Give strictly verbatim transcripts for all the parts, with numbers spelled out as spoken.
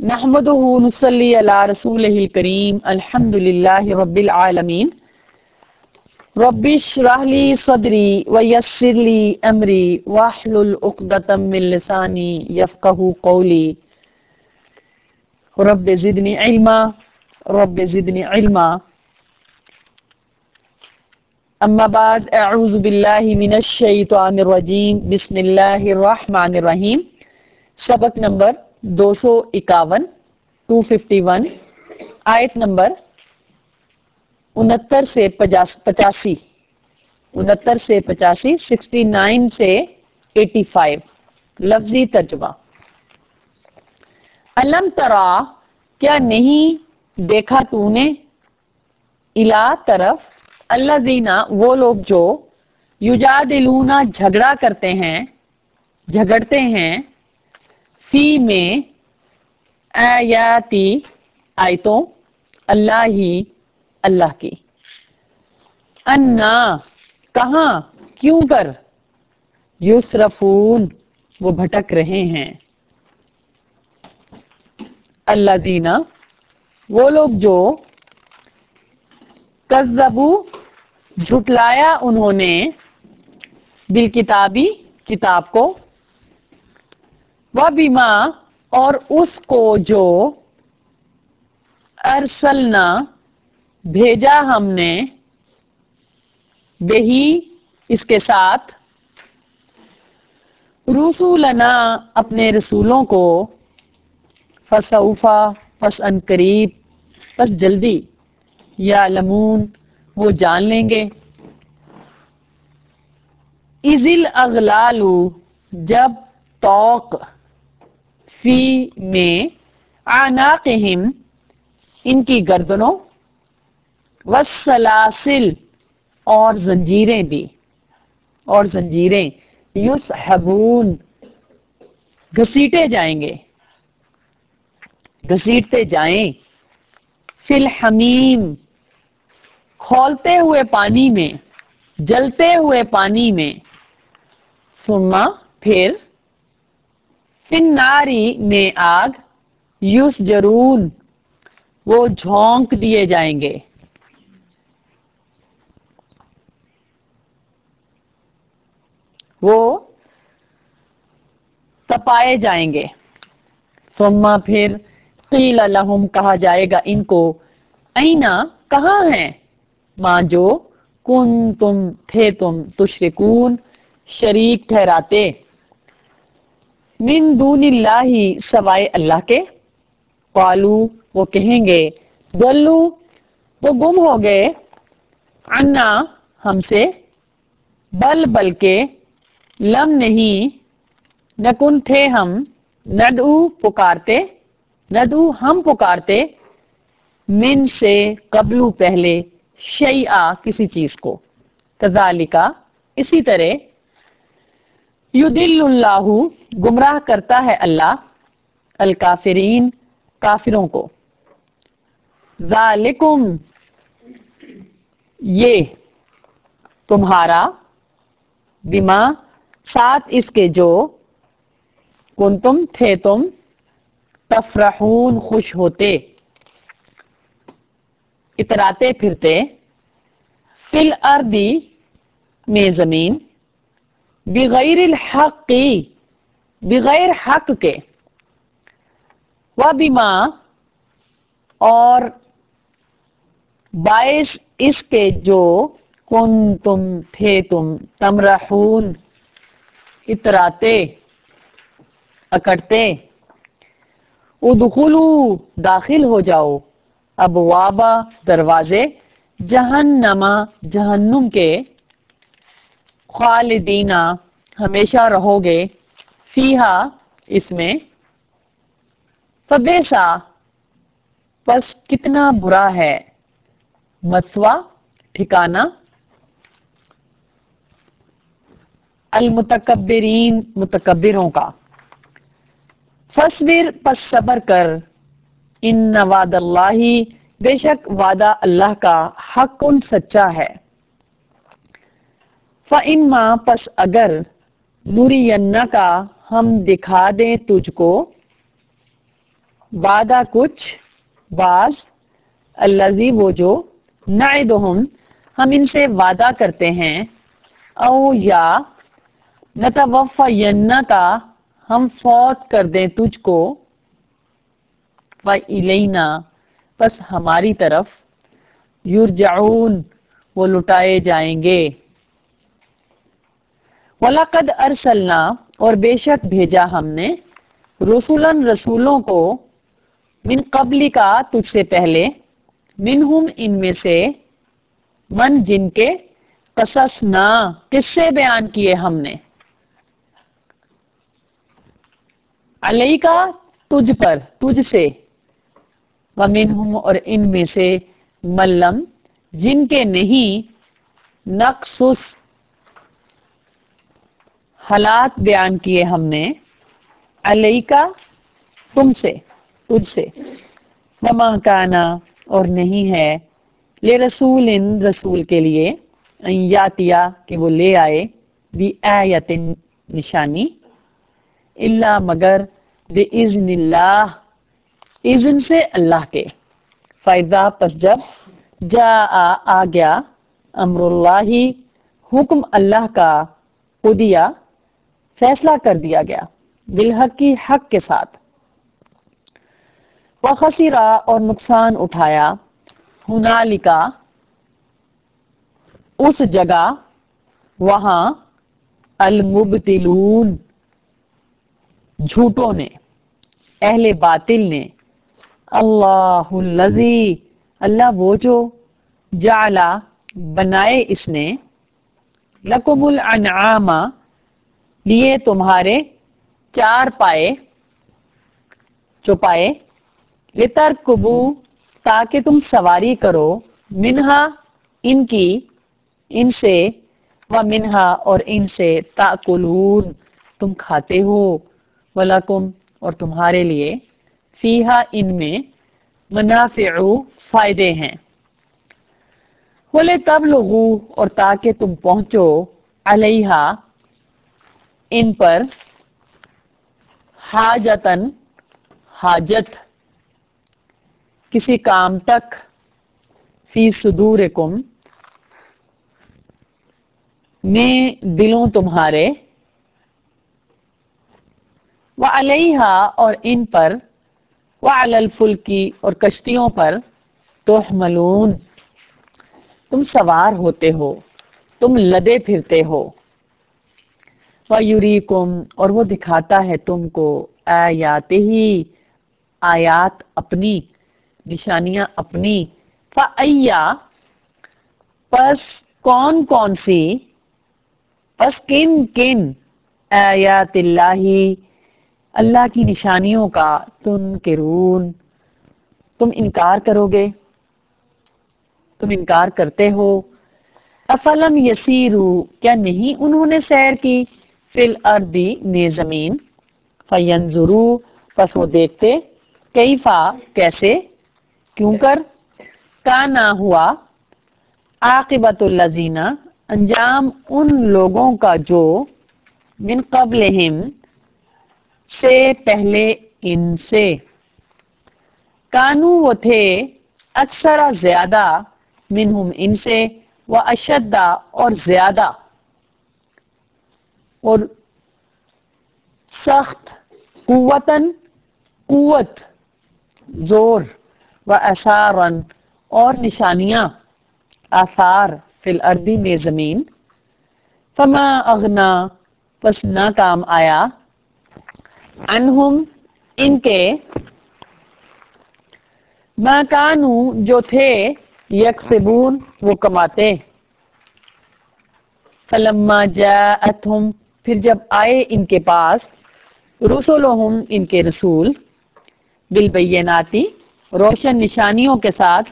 نحمده نصلي على رسوله الكريم الحمد لله رب العالمين رب اشرح لي صدري ويسر لي امري واحلل عقدة من لساني يفقهوا قولي رب زدني علما رب زدني علما اما بعد اعوذ باللہ من الشیطان الرجیم بسم اللہ الرحمن الرحیم. سبق نمبر دو سو اکاون ٹو ففٹی ون آیت نمبر انہتر سے پچاسی انہتر سے پچاسی سکسٹی نائن سے ایٹی فائیو. لفظی ترجمہ. علم ترا کیا نہیں دیکھا تو نے، الا طرف، الذین وہ لوگ جو یجادلون جھگڑا کرتے ہیں جھگڑتے ہیں، فی میں آیاتی آیتوں، اللہ ہی اللہ کی، انا کہاں کیوں کر، یسرفون وہ بھٹک رہے ہیں، الذین وہ لوگ جو کذبوا جھٹلایا انہوں نے، بالکتابی کتاب کو، وبما اور اس کو جو ارسلنا بھیجا ہم نے، بہی اس کے ساتھ، رسولنا اپنے رسولوں کو، فسوفا پس ان قریب پس جلدی، یعلمون وہ جان لیں گے، اذ الاغلال جب طوق، فی میں، اعناقہم ان کی گردنوں، والسلاسل اور زنجیریں بھی اور زنجیریں، یسحبون گھسیٹے جائیں گے گھسیٹتے جائیں، فی الحمیم کھولتے ہوئے پانی میں، جلتے ہوئے پانی میں، ثم پھر، فی الناری میں آگ، یسجرون وہ جھونک دیے جائیں گے، وہ تپائے جائیں گے، ثم پھر، قیل لہم کہا جائے گا ان کو، اینا کہاں ہیں، ماں جو کن تم تھے تم تشرکون شریک ٹھہراتے، من دون اللہ سوائے اللہ کے، قالو وہ کہیں گے، ضلوا وہ گم ہو گئے، عنا ہم سے، بل بلکہ، لم نہیں، نکن تھے ہم، ندعو پکارتے، ندعو ہم پکارتے، من سے قبل پہلے، شیئا کسی چیز کو، کذالک اسی طرح، یضل اللہ گمراہ کرتا ہے اللہ، الکافرین کافروں کو، ذالکم یہ، تمہارا، بما ساتھ اس کے جو، کنتم تھے تم، تفرحون خوش ہوتے، اتراتے پھرتے، فی الارض میں زمین، بغیر الحق بغیر حق کے، وبما اور باعث اس کے جو، کنتم تھے تم، تمرحون اتراتے اکڑتے، ادخلوا داخل ہو جاؤ، ابواب دروازے، جہنم جہنم کے، خالدین ہمیشہ رہو گے، فیہا اس میں، فبئسا پس کتنا برا ہے، مثوی ٹھکانہ، المتکبرین متکبروں کا، فاصبر پس صبر کر، ان وعد اللہ بے شک وعدہ اللہ کا، حق سچا ہے، فَإِمَّا پس اگر، نُرِيَنَّكَ ہم دکھا دیں تجھ کو، وعدہ کچھ بعض الذی وہ جو نعدہم ہم ان سے وعدہ کرتے ہیں او یا نتوفینک ہم فوت کر دیں تجھ کو وَإِلَيْنَا پس ہماری طرف یرجعون وہ لٹائے جائیں گے وَلَقَدْ أَرْسَلْنَا اور بے شک بھیجا ہم نے رسولن رسولوں کو من قبل کا تجھ سے پہلے منہم ان میں سے من جن کے قصصنا قصے بیان کیے ہم نے علیکا تجھ پر تجھ سے ومنہم اور ان میں سے ملم جن کے نہیں نقصص حالات بیان کیے ہم نے علیکا تم سے تجھ سے وما کانا اور نہیں ہے لے رسول رسول کے لیے ان یاتیا کہ وہ لے آئے بھی آیت نشانی الا مگر باذن اللہ اذن سے اللہ کے فائدہ پس جب جا آ گیا امر اللہ حکم اللہ کا قضیہ فیصلہ کر دیا گیا بالحق کی حق کے ساتھ وخسرا اور نقصان اٹھایا ہنالکا اس جگہ وہاں المبتلون جھوٹوں نے اہل باطل نے اللہ الذی اللہ وہ جو جعلا بنائے اس نے لکم الانعام لیے تمہارے چار پائے چوپائے لترکبو تاکہ تم سواری کرو منہا ان کی ان سے و منہا اور ان سے تاکلون تم کھاتے ہو ولکم اور تمہارے لیے فیہا ان میں منافع فائدے ہیں بولے تب لوگو اور تاکہ تم پہنچو علیہا ان پر حاجتن حاجت کسی کام تک فی صدورکم میں دلوں تمہارے وعلیہا اور ان پر وعلی الفلکی اور کشتیوں پر تحملون تم سوار ہوتے ہو تم لدے پھرتے ہو وَيُرِيكُمْ اور وہ دکھاتا ہے تم کو آیاتہ آیات اپنی نشانیاں اپنی فَأَيَّا پس کون کون سی پس کن کن آیات اللہ اللہ کی نشانیوں کا تنکرون تم انکار کرو گے تم انکار کرتے ہو افلم یسیرو کیا نہیں انہوں نے سیر کی فی الارض میں زمین فینظرو پس وہ دیکھتے کیفا کیسے کیوں کر کانا ہوا عاقبت الذین انجام ان لوگوں کا جو من قبلہم سے پہلے ان سے کانو وہ تھے اکثر زیادہ منہم ان سے و اشدہ اور زیادہ اور سخت قوتاً قوت زور و اثارن اور نشانیاں آثار فی الارض میں زمین فما اغنا پس نہ کام آیا عنہم ان کے ما کانو جو تھے یکسبون وہ کماتے فلما جاءتہم پھر جب آئے ان کے پاس رسولہم ان کے رسول بالبیناتی روشن نشانیوں کے ساتھ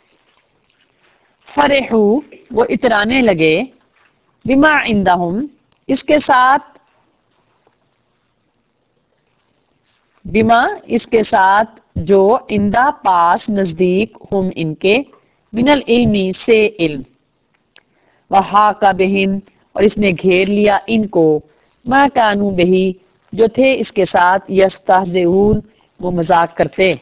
فرحو وہ اترانے لگے بما عندہم اس کے ساتھ بما اس کے ساتھ جو اندہ پاس نزدیک ہم ان کے من العلم سے علم وحاق بہم اور اس نے گھیر لیا ان کو ما کانوا بہی جو تھے اس کے ساتھ یستہزئون وہ مذاق کرتے۔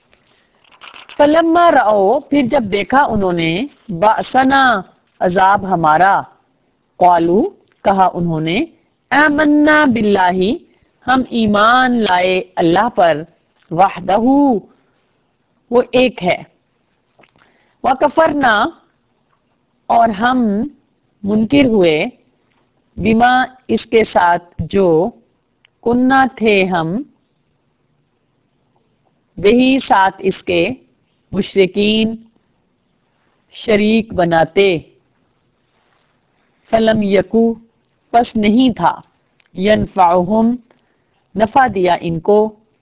فلما رأو پھر جب دیکھا انہوں نے بأسنا عذاب ہمارا، قالو کہا انہوں نے آمنا باللہ ہم ایمان لائے اللہ پر، وحدہ وہ ایک ہے، وکفرنا اور ہم منکر ہوئے، بما اس کے ساتھ جو کننا تھے ہم، وہی ساتھ اس کے مشرکین شریک بناتے۔ فلم یکو پس نہیں تھا، ینفعہم نفع دیا ان کو،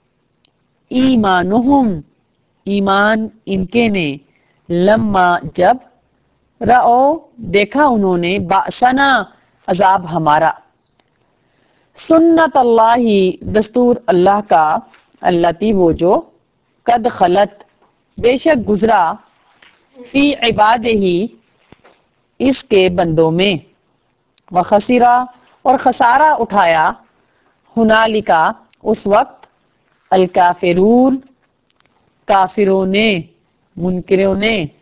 ایمانہم ایمان ان کے نے، لما جب رأو دیکھا انہوں نے بأسنا عذاب ہمارا، سنت اللہ دستور اللہ کا، التی وہ جو قد خلت بے شک گزرا، فی عبادہ اس کے بندوں میں، وخسرا اور خسارہ اٹھایا، ہنالکا اس وقت، الکافرون کافروں نے، منکروں نے،